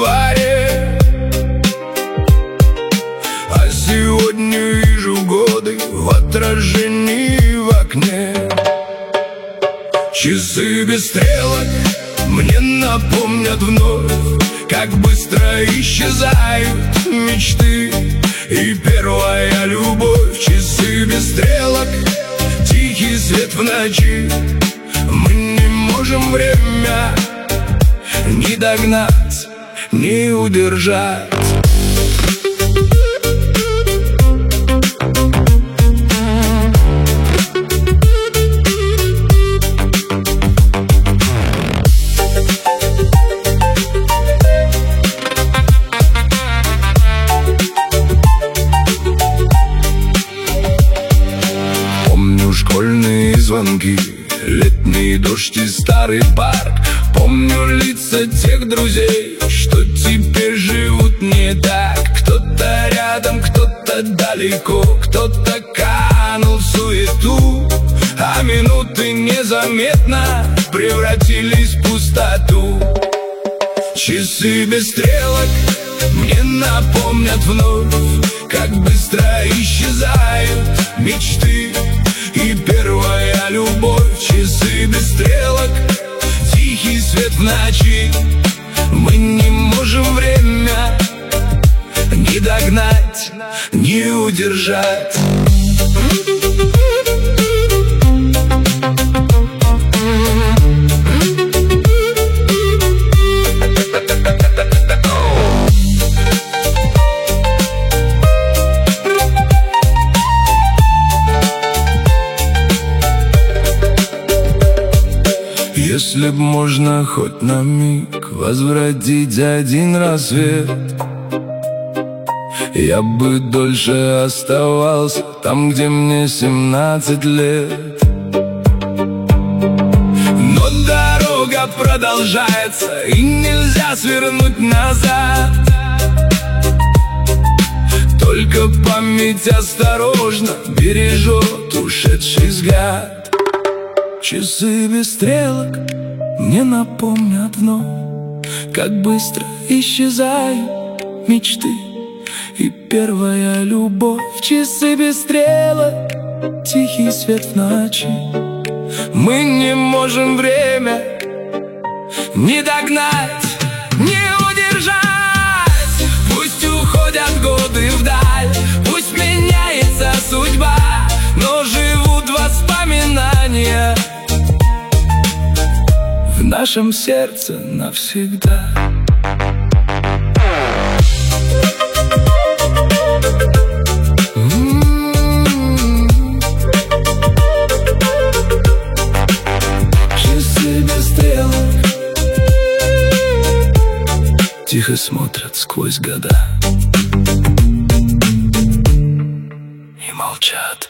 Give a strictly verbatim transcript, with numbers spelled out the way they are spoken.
бульваре. А сегодня вижу годы в отражении в окне. Часы без стрелок мне напомнят вновь, как быстро исчезают мечты и первая любовь. Часы без стрелок, тихий свет в ночи. Мы не можем время ни догнать, ни удержать. Школьные звонки, летний дождь и старый парк. Помню лица тех друзей, что теперь живут не так. Кто-то рядом, кто-то далеко, кто-то канул в суету, а минуты незаметно превратились в пустоту. Часы без стрелок мне напомнят вновь, как быстро исчезают мечты и первая любовь. Часы без стрелок, тихий свет в ночи. Мы не можем время ни догнать, ни удержать. Если б можно хоть на миг возвратить один рассвет, я бы дольше оставался там, где мне семнадцать лет. Но дорога продолжается, и нельзя свернуть назад. Только память осторожно бережет ушедший взгляд. Часы без стрелок мне напомнят вновь, как быстро исчезают мечты и первая любовь. Часы без стрелок, тихий свет в ночи. Мы не можем время ни догнать, ни удержать. Пусть уходят годы вдаль, пусть меняется судьба, но живут воспоминания в нашем сердце навсегда. М-м-м. Часы без стрелок тихо смотрят сквозь года и молчат.